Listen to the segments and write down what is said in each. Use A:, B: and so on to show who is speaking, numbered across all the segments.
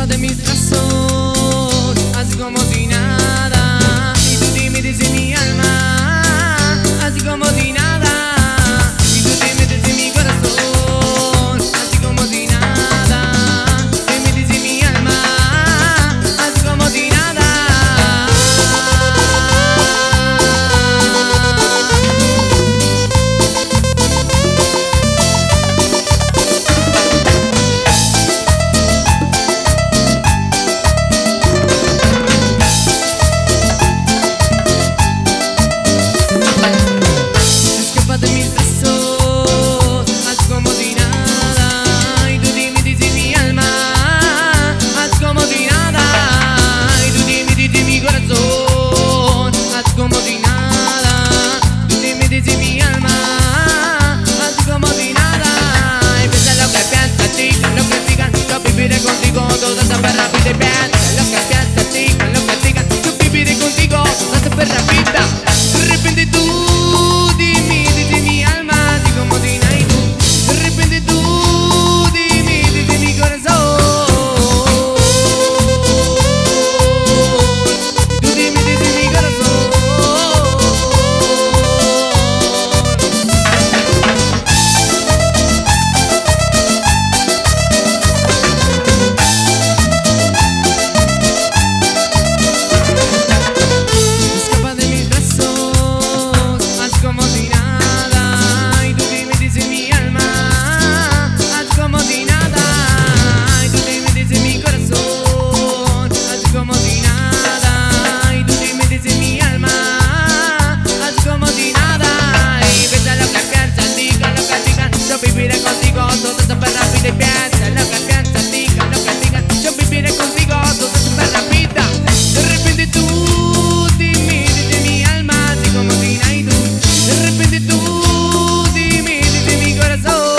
A: de mis brazos, así como si nada. Y tú te metes en mi alma, así como si nada. Y tú te metes en mi corazón, así como si nada. Te metes en mi alma, así como si nada. Contigo todo súper rápido y bien. Lo que piensas, chica, lo que digan, yo viviré contigo todo súper rápido. De repente tú, de mi alma, así como si nada. Y tú, de repente tú, de mi corazón. Tú de mi corazón. Viviré contigo todo súper rápido y piensa lo que piensas, diga lo que digan. Yo viviré contigo todo súper rápido. De repente tú, de mi alma, así como si nada. Y tú, de repente tú, de mi corazón.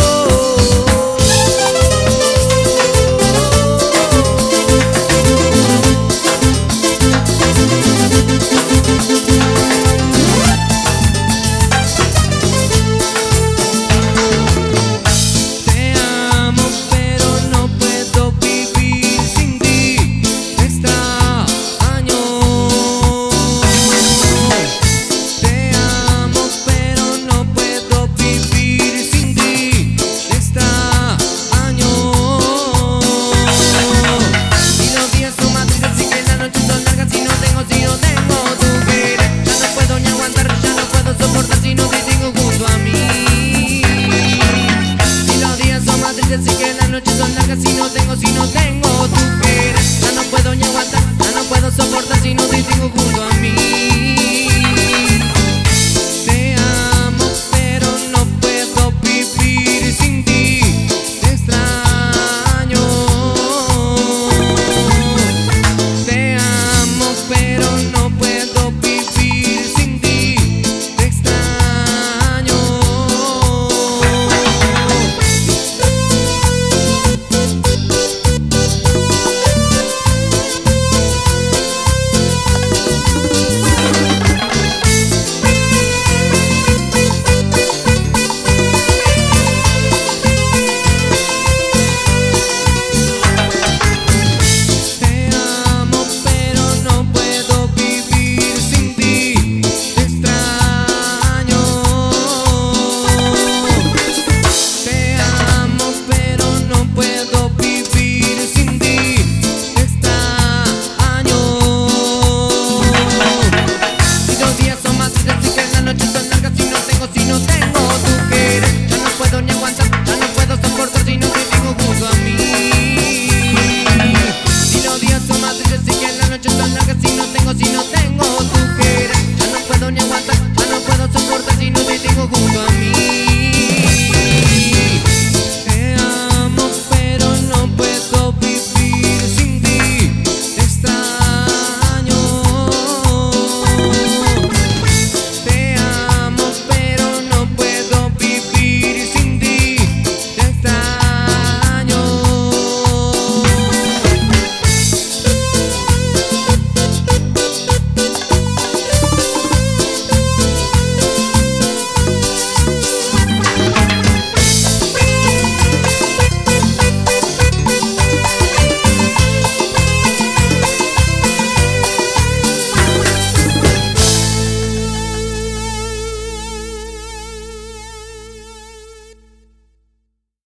A: Así que las noches son largas si no tengo tu querer. Ya no puedo ni aguantar, ya no puedo soportar si no te tengo junto a mí.